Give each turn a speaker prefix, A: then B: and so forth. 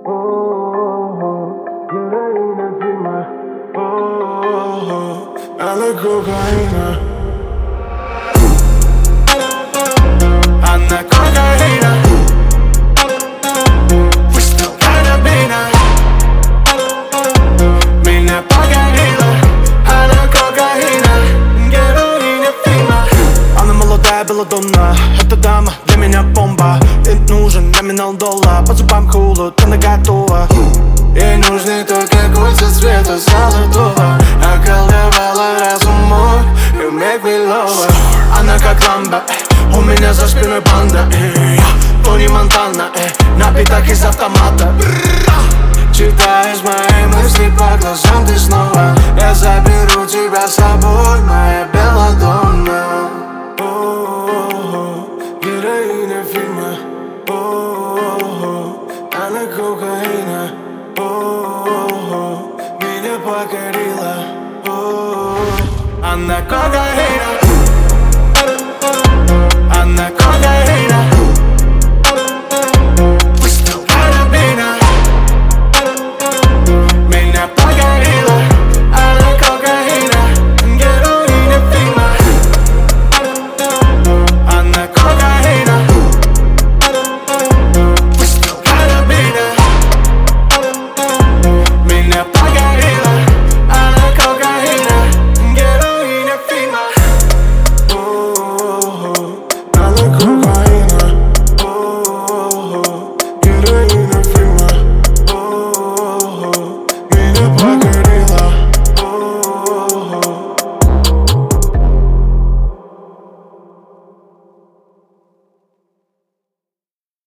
A: Героиня фильма. Она кокаина. Она кокаина. Пусто карабина. Меня покорила. Она кокаина. Героиня фильма. Она молодая, белодонна. Эта дама для меня бомба. Ей нужен номинал $1. По зубам холод, она готова. Ей нужны только кольца цвета золотого. Околдовала разум мой, you make me love her. Она как ламба, у меня за спиной банда. Тони Монтана, на битах из автомата. Читаешь мои мысли по глазам ты снова. Я заберу тебя с собой, моя белладонна. Героиня фильма. Она кокаина. Меня покорила. Она кокаина.